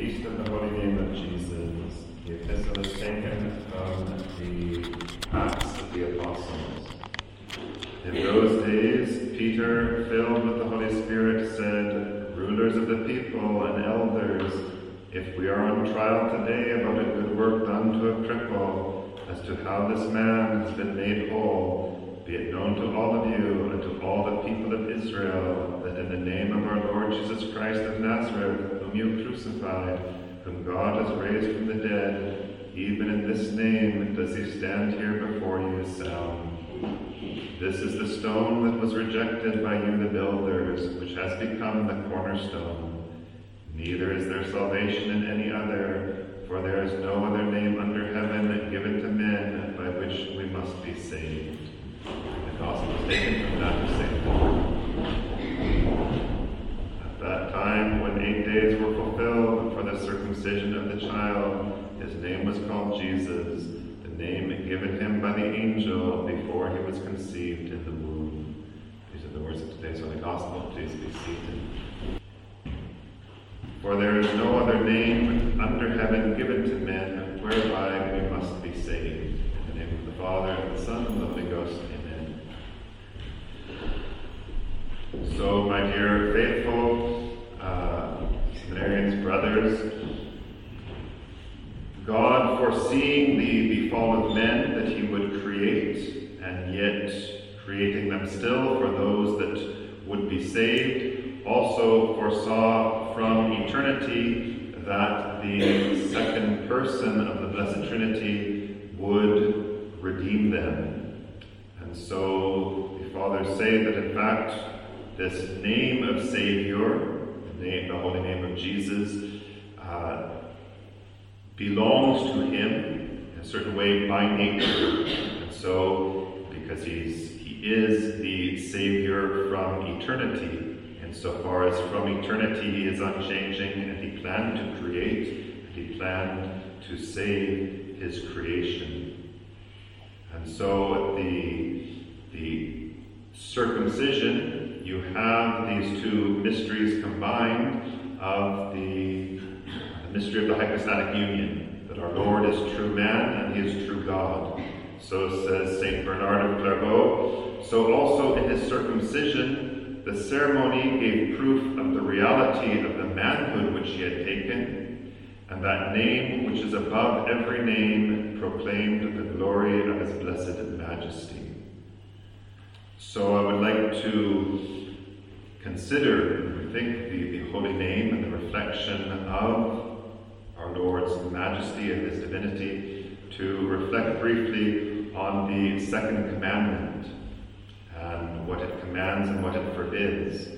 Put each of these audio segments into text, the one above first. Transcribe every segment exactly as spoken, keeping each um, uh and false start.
feast of the holy name of Jesus. The epistle is taken from the Acts of the Apostles. In those days, Peter, filled with the Holy Spirit, said, "Rulers of the people and elders, if we are on trial today about a good work done to a cripple, as to how this man has been made whole, be it known to all of you and to all the people of Israel that in the name of our Lord Jesus Christ of Nazareth, whom you crucified, whom God has raised from the dead, even in this name does he stand here before you sound. This is the stone that was rejected by you, the builders, which has become the cornerstone. Neither is there salvation in any other, for there is no other name under heaven given to men by which we must be saved." The gospel is taken from that Saint Paul. At that time, when eight days were fulfilled for the circumcision of the child, his name was called Jesus, the name given him by the angel before he was conceived in the womb. These are the words of today's Holy Gospel. Please be seated. For there is no other name under heaven given to men whereby we must be saved. In the name of the Father, and the Son, and the Holy Ghost. Amen. So, my dear faithful uh, seminarians, brothers, God, foreseeing the, the fall of men that he would create, and yet creating them still for those that would be saved, also foresaw from eternity that the second person of the Blessed Trinity would redeem them. And so the Fathers say that in fact this name of Savior, the, name, the holy name of Jesus, uh, belongs to him in a certain way by nature. And so, because he's, he is the Savior from eternity, insofar as from eternity he is unchanging, and he planned to create, and he planned to save his creation. And so at the, the circumcision, you have these two mysteries combined of the, the mystery of the hypostatic union, that our Lord is true man and he is true God. So says Saint Bernard of Clairvaux. So also in his circumcision, the ceremony gave proof of the reality of the manhood which he had taken, and that name which is above every name proclaimed the glory of his blessed majesty. So I would like to consider and rethink the, the holy name and the reflection of our Lord's majesty and his divinity, to reflect briefly on the second commandment and what it commands and what it forbids.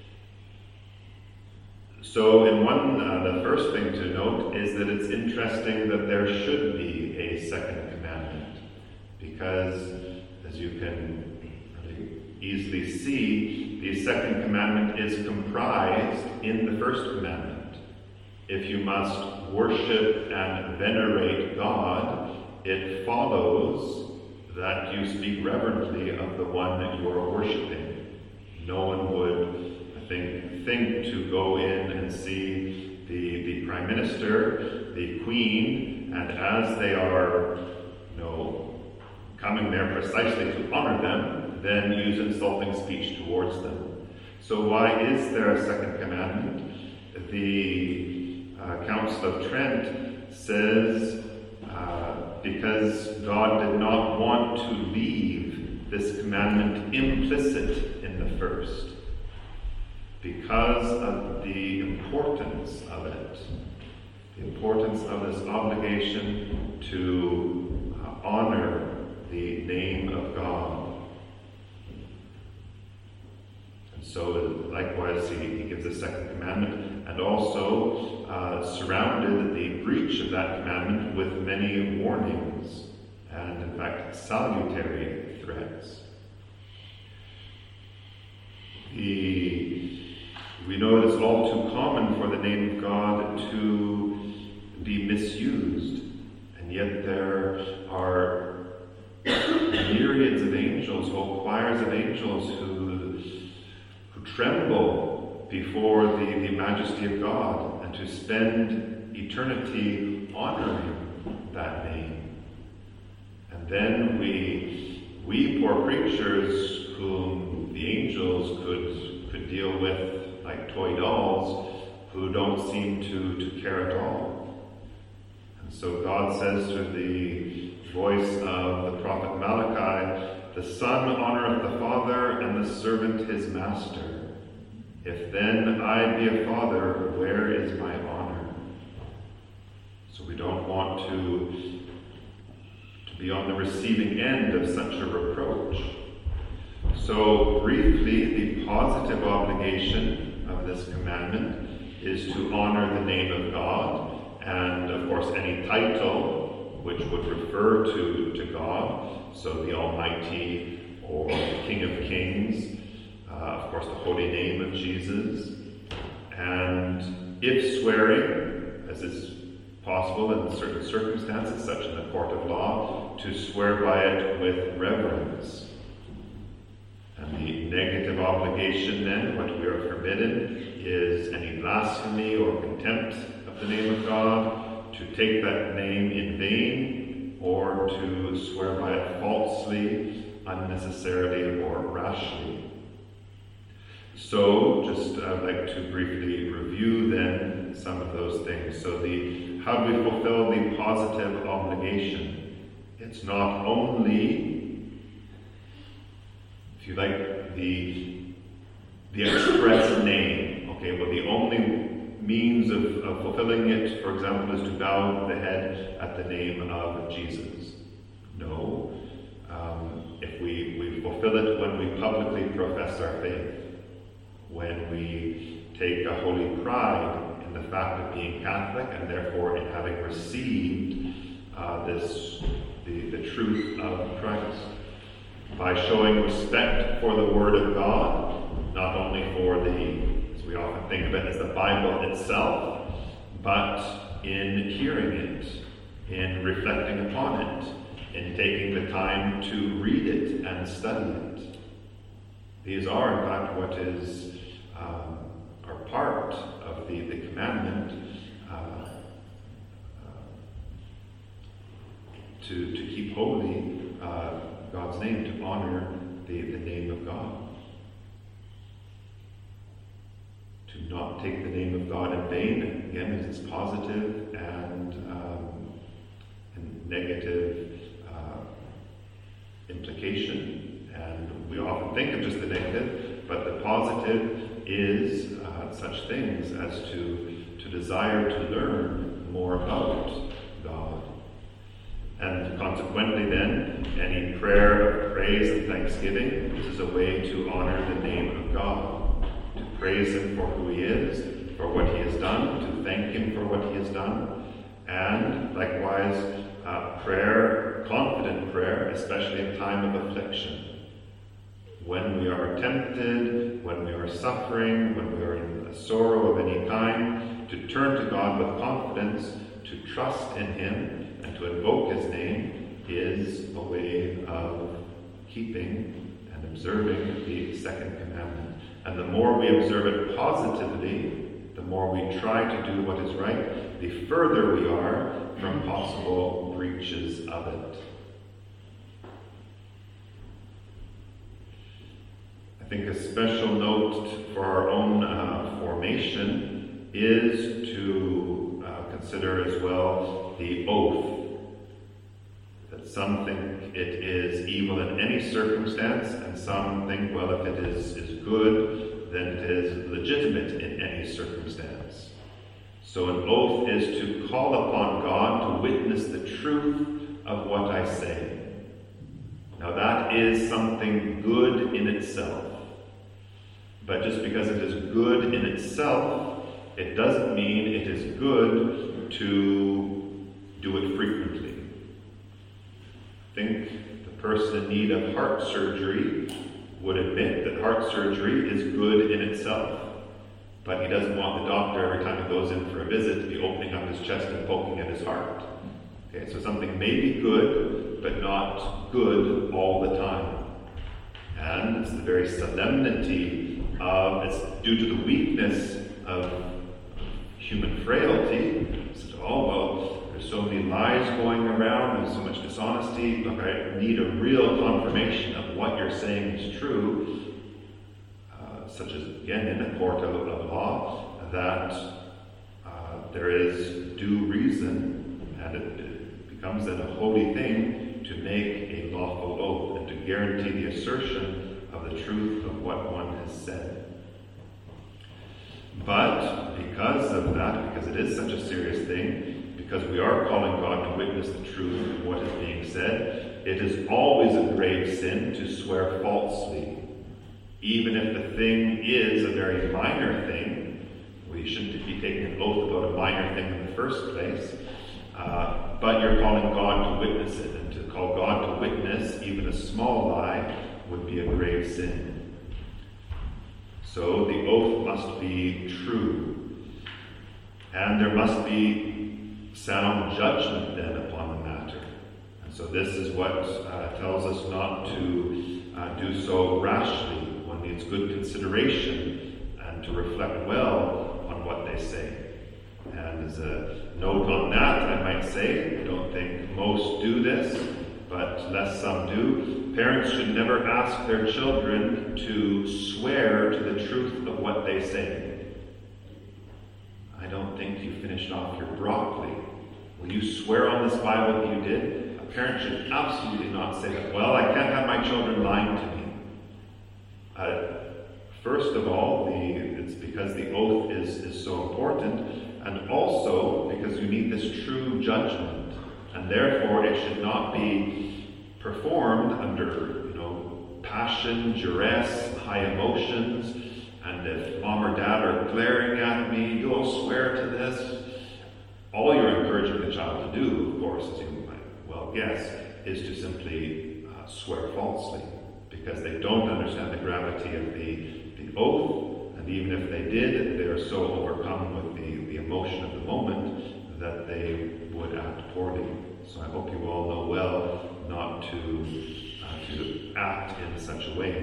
So in one, uh, the first thing to note is that it's interesting that there should be a second commandment, because as you can really easily see, the second commandment is comprised in the first commandment. If you must worship and venerate God, it follows that you speak reverently of the one that you are worshiping. No one would, I think, think to go in and see the, the Prime Minister, the Queen, and as they are, you know, coming there precisely to honor them, then use insulting speech towards them. So why is there a second commandment? The uh, Council of Trent says uh, because God did not want to leave this commandment implicit in the first, because of the importance of it, the importance of this obligation to uh, honor the name of God. And so likewise he, he gives a second commandment, and also uh, surrounded the breach of that commandment with many warnings and in fact salutary threats. The, we know it is all too common for the name of God to be misused, and yet there are myriads of angels, whole choirs of angels who, who tremble before the, the majesty of God, and to spend eternity honoring that name. And then we, we poor creatures whom the angels could, could deal with like toy dolls, who don't seem to, to care at all. And so God says through the voice of the prophet Malachi, "The son honoreth the father, and the servant his master. If then I be a father, where is my honor?" So we don't want to, to be on the receiving end of such a reproach. So briefly, the positive obligation of this commandment is to honor the name of God, and of course any title which would refer to, to God, so the Almighty or the King of Kings, uh, of course the holy name of Jesus, and if swearing, as is possible in certain circumstances, such in the court of law, to swear by it with reverence. And the negative obligation then, what we are forbidden, is any blasphemy or contempt of the name of God, to take that name in vain, or to swear by it falsely, unnecessarily, or rashly. So, just I'd like to briefly review then some of those things. So the how do we fulfill the positive obligation? It's not only, if you like, the, the express name. Okay, well, the only means of, of fulfilling it, for example, is to bow the head at the name of Jesus. No. Um, if we, we fulfill it when we publicly profess our faith, when we take a holy pride in the fact of being Catholic, and therefore in having received uh, this the, the truth of Christ, by showing respect for the Word of God, not only for the, we often think of it as the Bible itself, but in hearing it, in reflecting upon it, in taking the time to read it and study it. These are, in fact, what is um, are part of the, the commandment uh, uh, to, to keep holy uh, God's name, to honor the, the name of God. To not take the name of God in vain, again, is its positive and, um, and negative uh, implication. And we often think of just the negative, but the positive is uh, such things as to, to desire to learn more about God. And consequently then, any prayer of praise and thanksgiving, this is a way to honor the name of God. To praise Him for who He is, for what He has done, to thank Him for what He has done, and likewise uh, prayer, confident prayer, especially in time of affliction. When we are tempted, when we are suffering, when we are in a sorrow of any kind, to turn to God with confidence, to trust in Him, and to invoke His name is a way of keeping and observing the second commandment. And the more we observe it positively, the more we try to do what is right, the further we are from possible breaches of it. I think a special note for our own uh, formation is to uh, consider as well the oath. That some think it is evil in any circumstance, and some think, well, if it is, is good, then it is legitimate in any circumstance. So an oath is to call upon God to witness the truth of what I say. Now that is something good in itself. But just because it is good in itself, it doesn't mean it is good to do it frequently. I think the person in need of heart surgery would admit that heart surgery is good in itself, but he doesn't want the doctor, every time he goes in for a visit, to be opening up his chest and poking at his heart. Okay, so something may be good, but not good all the time. And it's the very solemnity of, it's due to the weakness of human frailty. He said, oh, well, there's so many lies going around, there's so much dishonesty. Look, I need a real confirmation of what you're saying is true, uh, such as, again, in a court of, of law, that uh, there is due reason, and it, it becomes then a holy thing to make a lawful oath and to guarantee the assertion of the truth of what one has said. But because of that, because it is such a serious thing, because we are calling God to witness the truth of what is being said, it is always a grave sin to swear falsely. Even if the thing is a very minor thing, we shouldn't be taking an oath about a minor thing in the first place, uh, but you're calling God to witness it, and to call God to witness even a small lie would be a grave sin. So the oath must be true, and there must be sound judgment then upon the matter. And so this is what uh, tells us not to uh, do so rashly. One needs good consideration and to reflect well on what they say. And as a note on that, I might say, I don't think most do this, but less some do. Parents should never ask their children to swear to the truth of what they say. I don't think you finished off your broccoli. Will you swear on this Bible that you did? A parent should absolutely not say that. Well, I can't have my children lying to me. Uh, first of all, the, it's because the oath is, is so important, and also because you need this true judgment, and therefore it should not be performed under, you know, passion, duress, high emotions. And if mom or dad are glaring at me, you'll swear to this. All you're encouraging the child to do, of course, as you might well guess, is to simply uh, swear falsely, because they don't understand the gravity of the, the oath. And even if they did, they are so overcome with the, the emotion of the moment that they would act poorly. So I hope you all know well not to, uh, to act in such a way.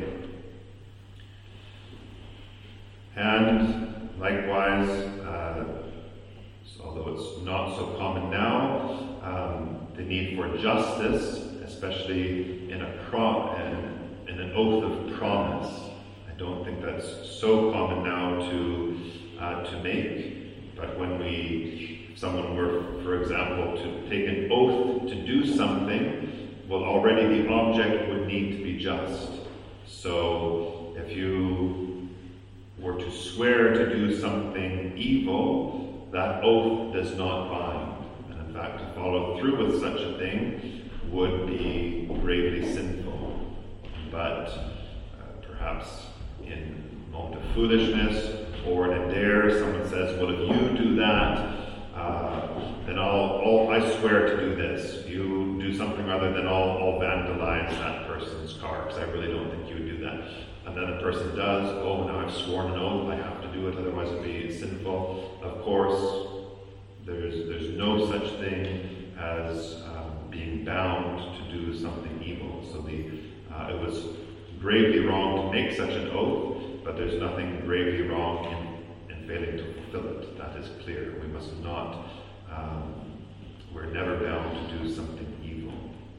And likewise, uh, although it's not so common now, um, the need for justice, especially in a pro- in, in an oath of promise. I don't think that's so common now to uh, to make. But when we, if someone were, for example, to take an oath to do something, well, already the object would need to be just. So if you were to swear to do something evil, that oath does not bind. And in fact, to follow through with such a thing would be gravely sinful. But uh, perhaps in a moment of foolishness or in a dare, someone says, well, if you do that, uh, then I'll, I'll, I swear to do this. If you do something other, then I'll, I'll vandalize that person's car, because I really don't think you would do that. And then the person does, oh, now I've sworn an oath, I have to do it, otherwise it would be sinful. Of course, there's, there's no such thing as um, being bound to do something evil. So the, uh, it was gravely wrong to make such an oath, but there's nothing gravely wrong in, in failing to fulfill it. That is clear. We must not, um, we're never bound to do something evil.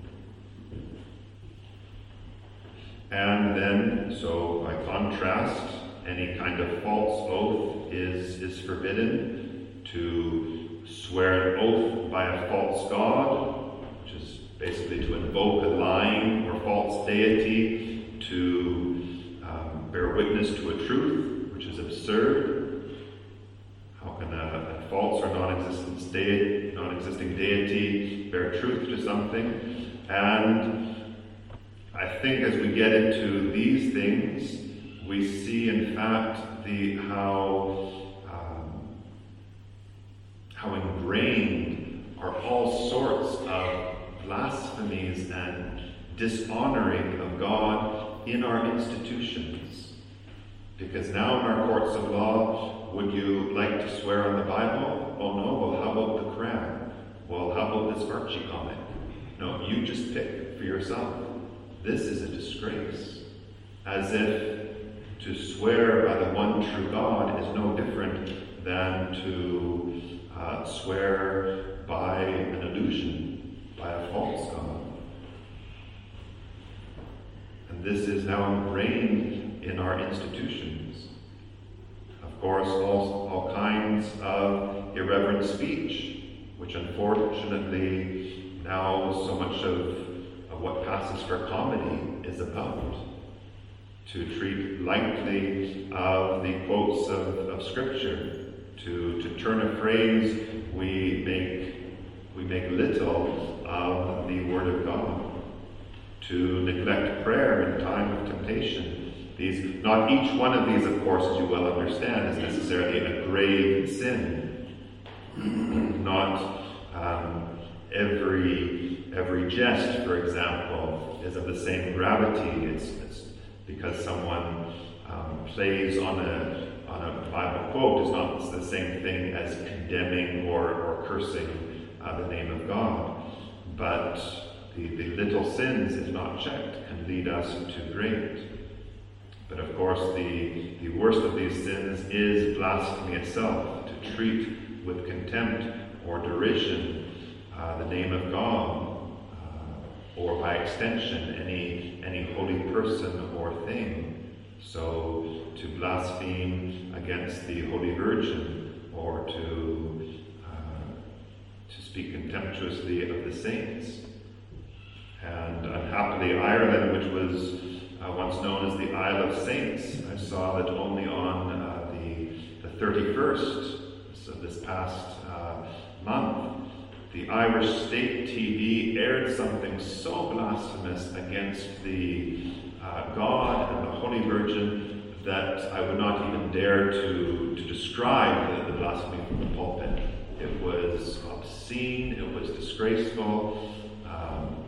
And then, so by contrast, any kind of false oath is, is forbidden. To swear an oath by a false god, which is basically to invoke a lying or false deity, to um, bear witness to a truth, which is absurd. How can a, a false or non-existent deity, non-existing deity bear truth to something? And I think as we get into these things, we see in fact the how um, how ingrained are all sorts of blasphemies and dishonoring of God in our institutions. Because now in our courts of law, would you like to swear on the Bible? Oh no, well how about the Quran? Well, how about this Archie comic? No, you just pick for yourself. This is a disgrace. As if to swear by the one true God is no different than to uh, swear by an illusion, by a false God. And this is now ingrained in our institutions. Of course, all, all kinds of irreverent speech, which unfortunately now so much of, of what passes for comedy is about. To treat lightly of the quotes of, of Scripture, to, to turn a phrase we make, we make little of the Word of God, to neglect prayer in time of temptation. These, not each one of these, of course, as you well understand, is necessarily a grave sin. Not um, every every jest, for example, is of the same gravity. It's, it's because someone um, plays on a on a Bible quote is not the same thing as condemning or, or cursing uh, the name of God. But the, the little sins, if not checked, can lead us to great. But of course, the, the worst of these sins is blasphemy itself, to treat with contempt or derision uh, the name of God, uh, or by extension, any, any holy person or thing. So, to blaspheme against the Holy Virgin, or to, uh, to speak contemptuously of the saints. And unhappily, Ireland, which was uh, once known as the Isle of Saints, I saw that only on uh, the, the thirty-first, so this past uh, month, the Irish State T V aired something so blasphemous against the uh, God and the Holy Virgin that I would not even dare to, to describe the, the blasphemy from the pulpit. It was obscene, it was disgraceful, um,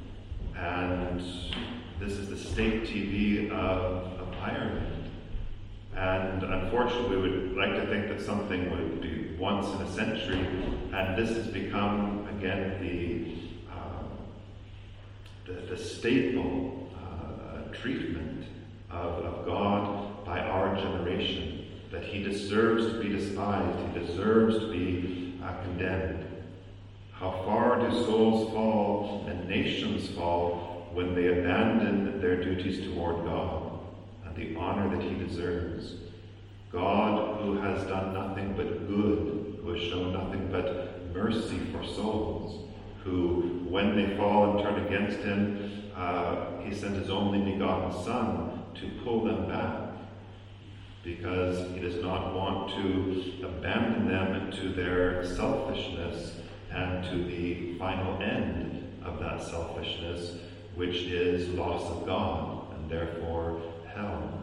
and this is the state T V of, of Ireland. And unfortunately, we would like to think that something would be once in a century, and this has become, again, the, um, the, the staple uh, treatment of, of God by our generation, that he deserves to be despised, he deserves to be uh, condemned. How far do souls fall and nations fall when they abandon their duties toward God and the honor that he deserves? God, who has done nothing but good, who has shown nothing but mercy for souls, who, when they fall and turn against him, uh, he sent his only begotten Son to pull them back, because he does not want to abandon them to their selfishness and to the final end of that selfishness, which is loss of God and therefore hell.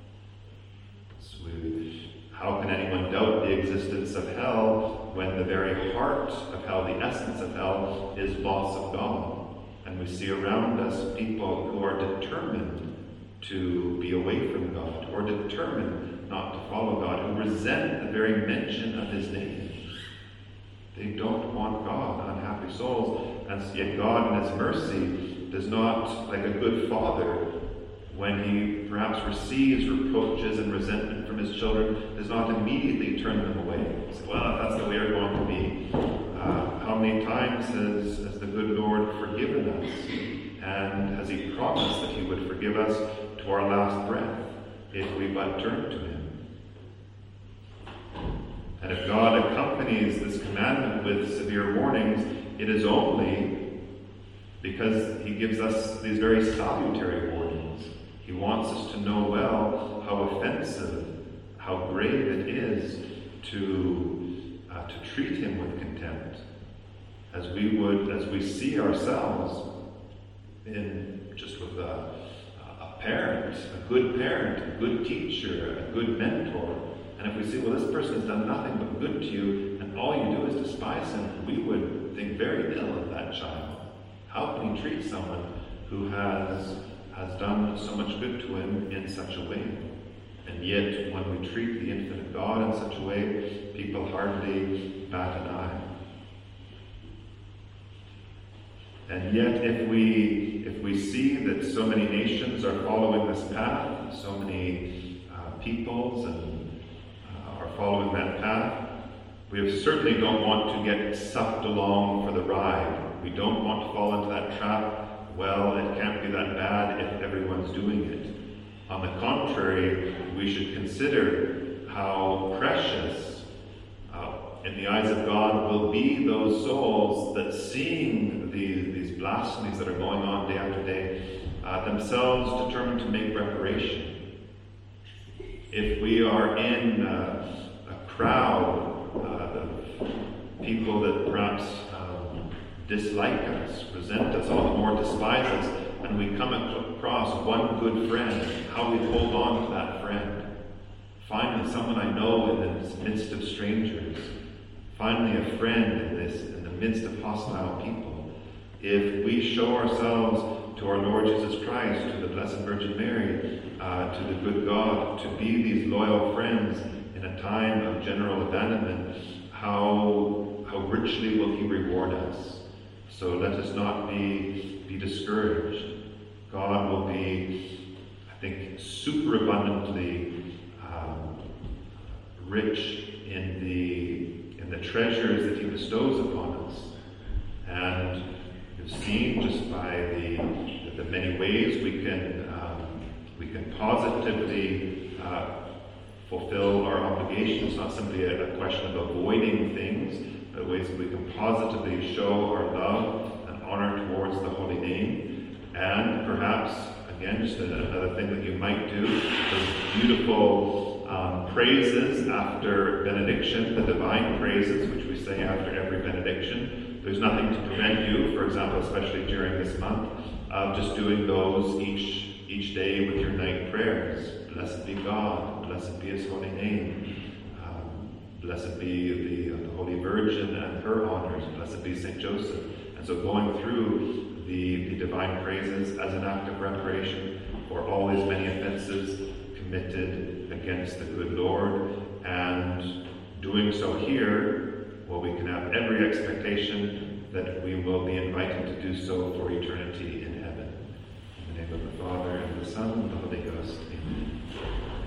So we, how can anyone doubt the existence of hell when the very heart of hell, the essence of hell, is loss of God? And we see around us people who are determined to be away from God, or determined not to follow God, who resent the very mention of his name. They don't want God, unhappy souls, and yet God in his mercy does not, like a good father, when he perhaps receives reproaches and resentment from his children, does not immediately turn them away. Say, well, if that's the way you're going to be. Uh, how many times has, has the good Lord forgiven us? And has he promised that he would forgive us to our last breath if we but turn to him? And if God accompanies this commandment with severe warnings, it is only because he gives us these very salutary warnings. He wants us to know well how offensive, how grave it is to, uh, to treat him with contempt, as we would, as we see ourselves in just with a, a parent, a good parent, a good teacher, a good mentor. And if we see, well, this person has done nothing but good to you, and all you do is despise him, we would think very ill of that child. How can he treat someone who has, has done so much good to him in such a way? And yet, when we treat the infinite God in such a way, people hardly bat an eye. And yet, if we, if we see that so many nations are following this path, so many uh, peoples and uh, are following that path, We certainly don't want to get sucked along for the ride. We don't want to fall into that trap. Well, it can't be that bad if everyone's doing it. On the contrary, we should consider how precious uh, in the eyes of God will be those souls that, seeing the, these blasphemies that are going on day after day, uh, themselves determined to make reparation. If we are in uh, a crowd uh, of people that perhaps um, dislike us, resent us, all the more despise us, and we come across one good friend, how we hold on to that friend. Finally, someone I know in the midst of strangers. Finally, a friend in this, in the midst of hostile people. If we show ourselves to our Lord Jesus Christ, to the Blessed Virgin Mary, uh, to the good God, to be these loyal friends in a time of general abandonment, how, how richly will He reward us. So let us not be, be discouraged. God will be, I think, superabundantly um, rich in the, in the treasures that He bestows upon us. And we've seen just by the, the many ways we can, um, we can positively uh, fulfill our obligations. It's not simply a, a question of avoiding things, but ways that we can positively show our love and honor towards the holy name. And perhaps, again, just another thing that you might do, those beautiful um, praises after benediction, the divine praises, which we say after every benediction. There's nothing to prevent you, for example, especially during this month, of just doing those each each day with your night prayers. Blessed be God, blessed be His holy name. Blessed be the, the Holy Virgin and her honors. Blessed be Saint Joseph. And so going through the, the divine praises as an act of reparation for all his many offenses committed against the good Lord. And doing so here, well, we can have every expectation that we will be invited to do so for eternity in heaven. In the name of the Father, and the Son, and the Holy Ghost. Amen.